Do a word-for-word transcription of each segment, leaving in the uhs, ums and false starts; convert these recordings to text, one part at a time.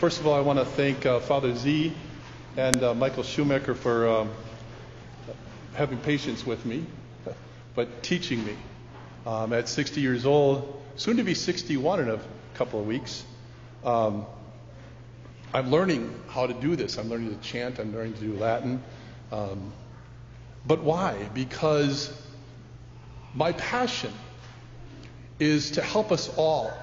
First of all, I want to thank uh, Father Z and uh, Michael Schumacher for um, having patience with me, but teaching me. Um, at sixty years old, soon to be sixty-one in a couple of weeks, um, I'm learning how to do this. I'm learning to chant. I'm learning to do Latin. Um, but why? Because my passion is to help us all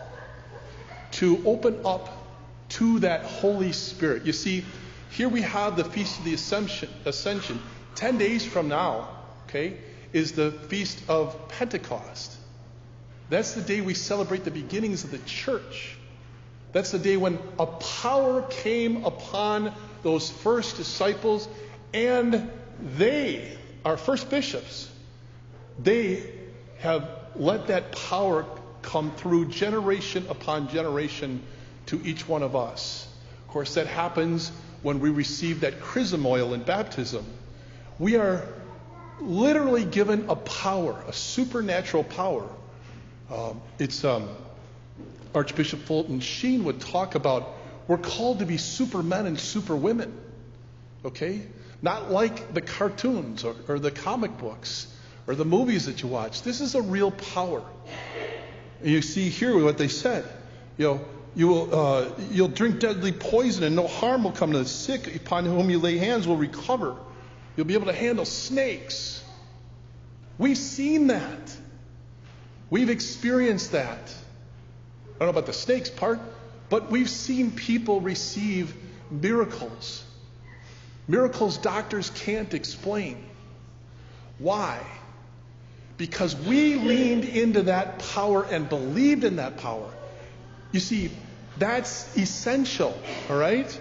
to open up to that Holy Spirit. You see, here we have the Feast of the Ascension. Ascension. Ten days from now, okay, is the Feast of Pentecost. That's the day we celebrate the beginnings of the church. That's the day when a power came upon those first disciples, and they, our first bishops, they have let that power come through generation upon generation to each one of us. Of course, that happens when we receive that chrism oil in baptism. We are literally given a power, a supernatural power. Um, it's um, Archbishop Fulton Sheen would talk about, we're called to be supermen and superwomen. Okay? Not like the cartoons or, or the comic books or the movies that you watch. This is a real power. And you see here what they said. You know, you will, uh, you'll drink deadly poison and no harm will come to the sick. Upon whom you lay hands will recover. You'll be able to handle snakes. We've seen that. We've experienced that. I don't know about the snakes part, but we've seen people receive miracles. Miracles doctors can't explain. Why? Because we leaned into that power and believed in that power. You see, that's essential, all right?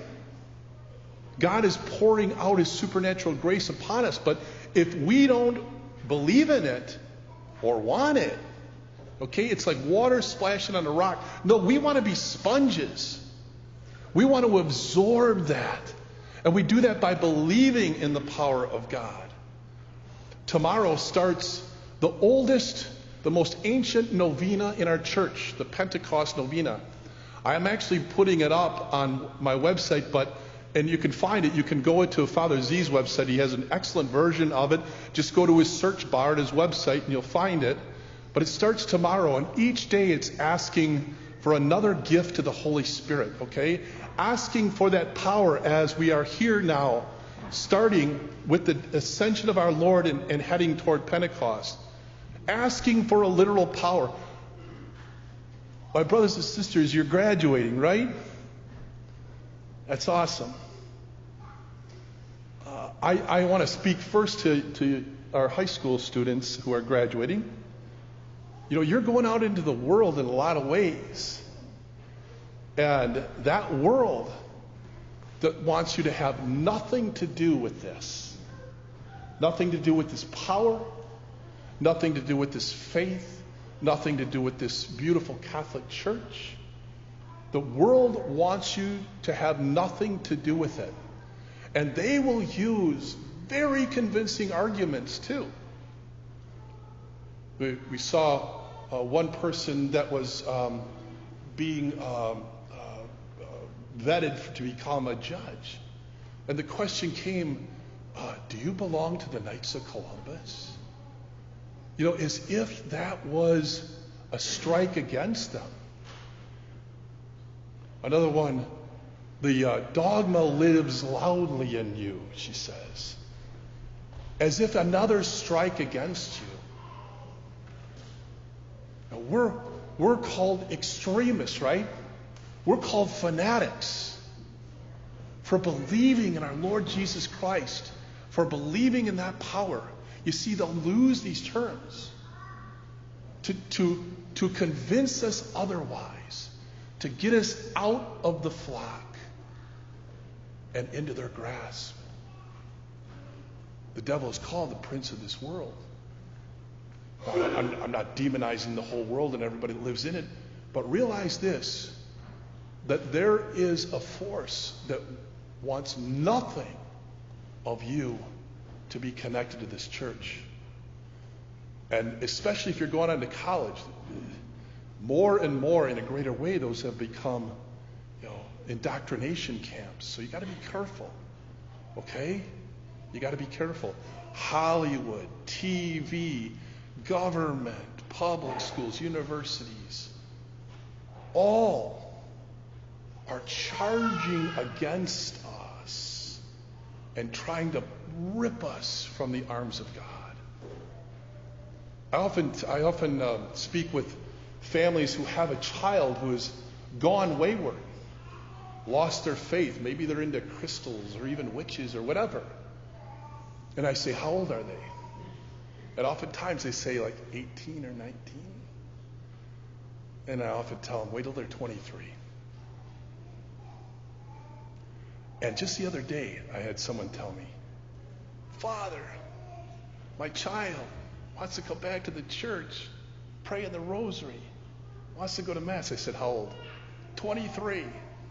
God is pouring out His supernatural grace upon us, but if we don't believe in it or want it, okay, it's like water splashing on a rock. No, we want to be sponges. We want to absorb that. And we do that by believing in the power of God. Tomorrow starts the oldest, the most ancient novena in our church, the Pentecost novena. I'm actually putting it up on my website, but and you can find it. You can go to Father Z's website. He has an excellent version of it. Just go to his search bar at his website and you'll find it. But it starts tomorrow, and each day it's asking for another gift to the Holy Spirit, okay? Asking for that power as we are here now, starting with the ascension of our Lord and, and heading toward Pentecost. Asking for a literal power. My brothers and sisters, you're graduating, right? That's awesome. Uh, I, I want to speak first to, to our high school students who are graduating. You know, you're going out into the world in a lot of ways. And that world that wants you to have nothing to do with this. Nothing to do with this power. Nothing to do with this faith. Nothing to do with this beautiful Catholic Church. The world wants you to have nothing to do with it. And they will use very convincing arguments too. We, we saw uh, one person that was um, being um, uh, uh, vetted to become a judge. And the question came, uh, do you belong to the Knights of Columbus? You know, as if that was a strike against them. Another one, the uh, dogma lives loudly in you, she says. As if another strike against you. Now we're, we're called extremists, right? We're called fanatics for believing in our Lord Jesus Christ, for believing in that power. You see, they'll lose these terms to, to, to convince us otherwise, to get us out of the flock and into their grasp. The devil is called the prince of this world. I'm, I'm not demonizing the whole world and everybody that lives in it, but realize this, that there is a force that wants nothing of you to be connected to this church. And especially if you're going on to college, more and more in a greater way, those have become, you know, indoctrination camps. So you got to be careful. Okay? You got to be careful. Hollywood, T V, government, public schools, universities, all are charging against us and trying to rip us from the arms of God. I often, I often uh, speak with families who have a child who has gone wayward, lost their faith. Maybe they're into crystals or even witches or whatever. And I say, how old are they? And oftentimes they say like eighteen or nineteen. And I often tell them, wait till they're twenty-three. And just the other day, I had someone tell me, Father, my child wants to come back to the church, pray in the rosary, wants to go to Mass. I said, how old? twenty-three.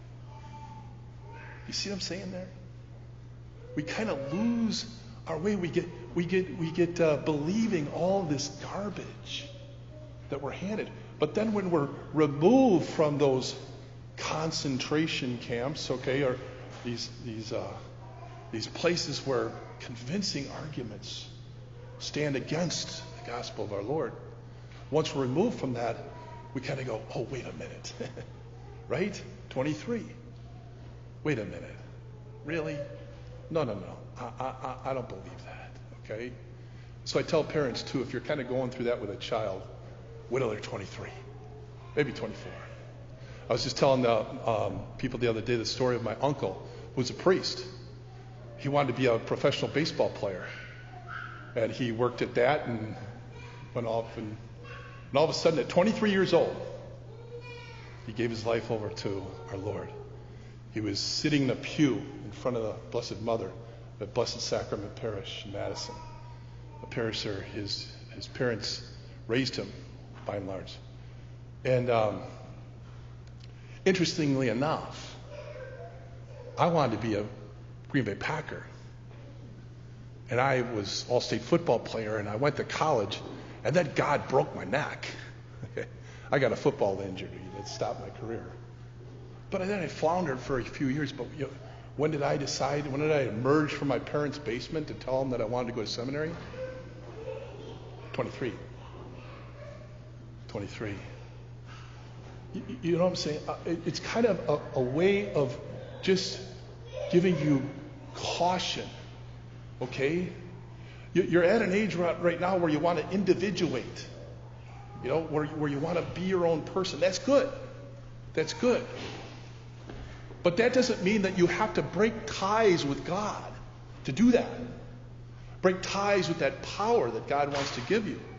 You see what I'm saying there? We kind of lose our way. We get we get we get uh, believing all this garbage that we're handed. But then when we're removed from those concentration camps, okay, or these these uh, these places where convincing arguments stand against the gospel of our Lord, once we're removed from that, we kind of go, oh, wait a minute, right? twenty-three. Wait a minute. Really? No, no, no. I, I, I don't believe that, okay? So I tell parents, too, if you're kind of going through that with a child, wait till they're twenty-three, maybe twenty-four. I was just telling the um, people the other day the story of my uncle, who was a priest. He wanted to be a professional baseball player. And he worked at that and went off. And, and all of a sudden, at twenty-three years old, he gave his life over to our Lord. He was sitting in a pew in front of the Blessed Mother at Blessed Sacrament Parish in Madison. A parish where his, his parents raised him, by and large. And um, interestingly enough, I wanted to be a Green Bay Packer. And I was all-state football player, and I went to college, and then God broke my neck. I got a football injury that stopped my career. But then I floundered for a few years. But you know, when did I decide, when did I emerge from my parents' basement to tell them that I wanted to go to seminary? twenty-three. twenty-three. You, you know what I'm saying? Uh, it, it's kind of a, a way of just giving you caution. Okay? You're at an age right now where you want to individuate. You know, where, where you want to be your own person. That's good. That's good. But that doesn't mean that you have to break ties with God to do that. Break ties with that power that God wants to give you.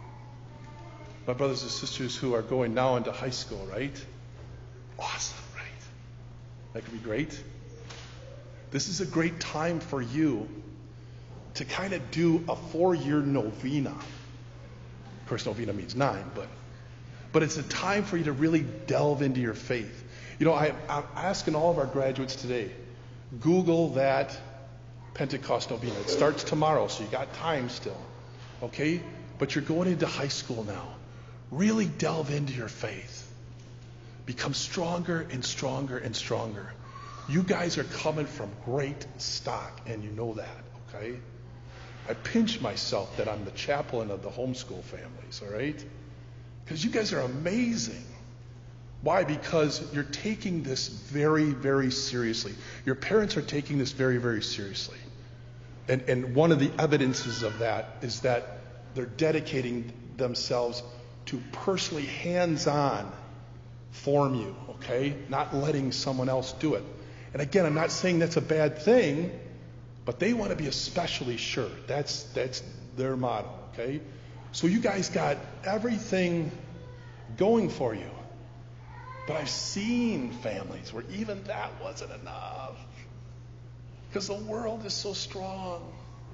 My brothers and sisters who are going now into high school, right? Awesome, right? That could be great. This is a great time for you to kind of do a four-year novena. Of course, novena means nine, but but it's a time for you to really delve into your faith. You know, I, I'm asking all of our graduates today, Google that Pentecost novena. It starts tomorrow, so you got time still, okay? But you're going into high school now. Really delve into your faith. Become stronger and stronger and stronger. You guys are coming from great stock, and you know that, okay? I pinch myself that I'm the chaplain of the homeschool families, all right? Because you guys are amazing. Why? Because you're taking this very, very seriously. Your parents are taking this very, very seriously. And, and one of the evidences of that is that they're dedicating themselves to personally, hands-on form you, okay? Not letting someone else do it. And again, I'm not saying that's a bad thing, but they want to be especially sure. That's that's their motto, okay? So you guys got everything going for you. But I've seen families where even that wasn't enough. Because the world is so strong.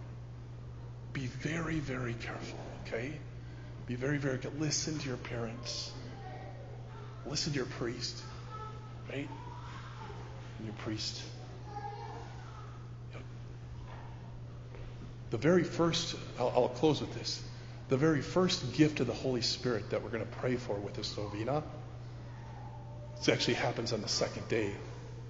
Be very, very careful, okay? Be very, very careful. Listen to your parents. Listen to your priest, right? And your priest. The very first, I'll, I'll close with this. The very first gift of the Holy Spirit that we're going to pray for with this novena, it actually happens on the second day.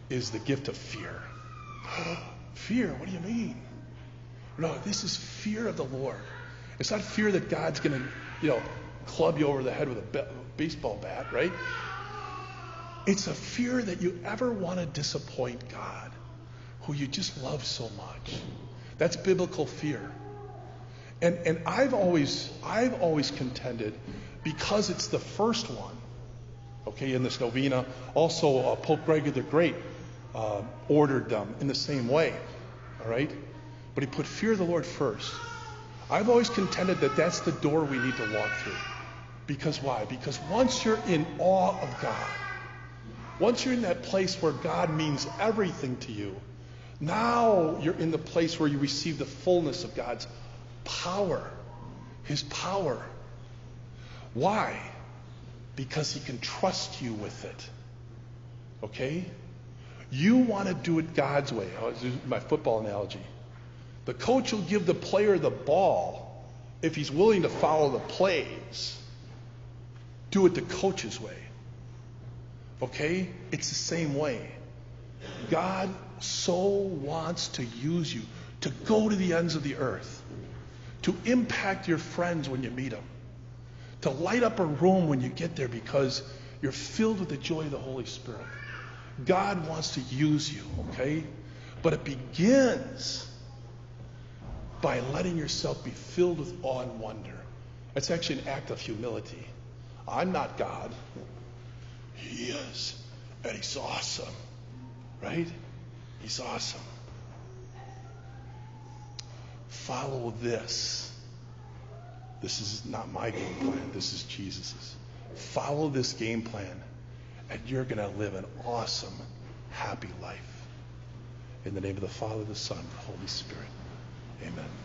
is the gift of fear. Fear? What do you mean? No, this is fear of the Lord. It's not fear that God's going to, you know, club you over the head with a be- baseball bat, right? It's a fear that you ever want to disappoint God, who you just love so much. That's biblical fear. And and I've always I've always contended, because it's the first one, okay, in this novena. Also, uh, Pope Gregory the Great uh, ordered them in the same way, all right? But he put fear of the Lord first. I've always contended that that's the door we need to walk through. Because why? Because once you're in awe of God, once you're in that place where God means everything to you, now you're in the place where you receive the fullness of God's power, his power. Why? Because he can trust you with it. Okay? You want to do it God's way. I'll use my football analogy. The coach will give the player the ball if he's willing to follow the plays. Do it the coach's way. Okay? It's the same way. God so wants to use you to go to the ends of the earth, to impact your friends when you meet them, to light up a room when you get there because you're filled with the joy of the Holy Spirit. God wants to use you, okay? But it begins by letting yourself be filled with awe and wonder. It's actually an act of humility. I'm not God. He is. And he's awesome. Right? He's awesome. Follow this. This is not my game plan. This is Jesus's. Follow this game plan, and you're going to live an awesome, happy life. In the name of the Father, the Son, and the Holy Spirit. Amen.